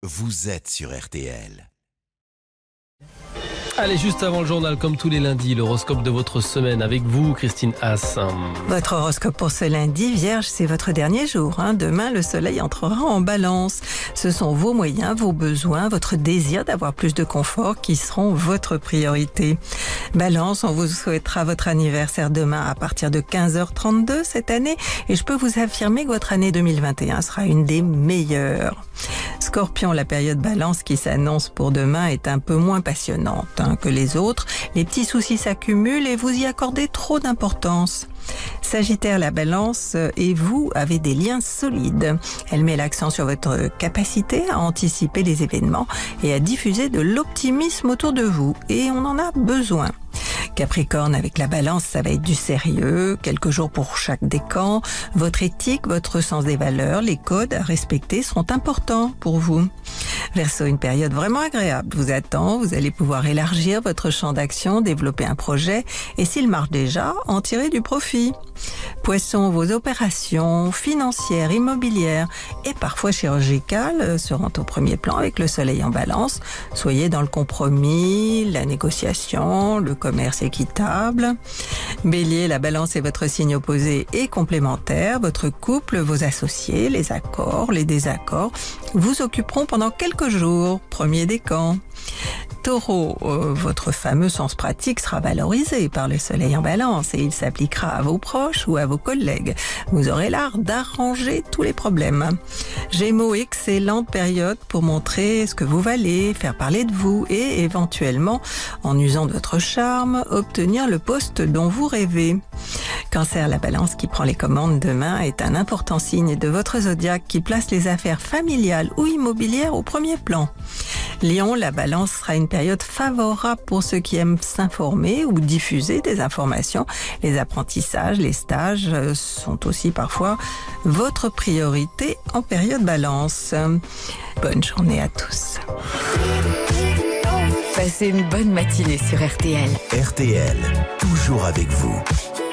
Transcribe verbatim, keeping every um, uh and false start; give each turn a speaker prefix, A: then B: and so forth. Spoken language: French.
A: vous êtes sur R T L.
B: Allez, juste avant le journal, comme tous les lundis, l'horoscope de votre semaine avec vous, Christine Haas.
C: Votre horoscope pour ce lundi, Vierge, c'est votre dernier jour. Hein. Demain, le soleil entrera en balance. Ce sont vos moyens, vos besoins, votre désir d'avoir plus de confort qui seront votre priorité. Balance, on vous souhaitera votre anniversaire demain à partir de quinze heures trente-deux cette année. Et je peux vous affirmer que votre année deux mille vingt et un sera une des meilleures. Scorpion, la période balance qui s'annonce pour demain est un peu moins passionnante hein, que les autres. Les petits soucis s'accumulent et vous y accordez trop d'importance. Sagittaire, la balance et vous avez des liens solides. Elle met l'accent sur votre capacité à anticiper les événements et à diffuser de l'optimisme autour de vous. Et on en a besoin. Capricorne, avec la balance, ça va être du sérieux, quelques jours pour chaque décan. Votre éthique, votre sens des valeurs, les codes à respecter seront importants pour vous. Verseau, une période vraiment agréable vous attend. Vous allez pouvoir élargir votre champ d'action, développer un projet et s'il marche déjà, en tirer du profit. Poisson, vos opérations financières, immobilières et parfois chirurgicales seront au premier plan avec le soleil en balance. Soyez dans le compromis, la négociation, le commerce équitable. Bélier, la balance est votre signe opposé et complémentaire. Votre couple, vos associés, les accords, les désaccords vous occuperont pendant quelques jours. Premier décan. Taureau, euh, votre fameux sens pratique sera valorisé par le soleil en balance et il s'appliquera à vos proches ou à vos collègues. Vous aurez l'art d'arranger tous les problèmes. Gémeaux, excellente période pour montrer ce que vous valez, faire parler de vous et éventuellement, en usant de votre charme, obtenir le poste dont vous rêvez. Cancer, la balance qui prend les commandes demain est un important signe de votre zodiaque qui place les affaires familiales ou immobilières au premier plan. Lion, la balance sera une période favorable pour ceux qui aiment s'informer ou diffuser des informations. Les apprentissages, les stages sont aussi parfois votre priorité en période balance. Bonne journée à tous.
D: Passez une bonne matinée sur R T L.
A: R T L, toujours avec vous.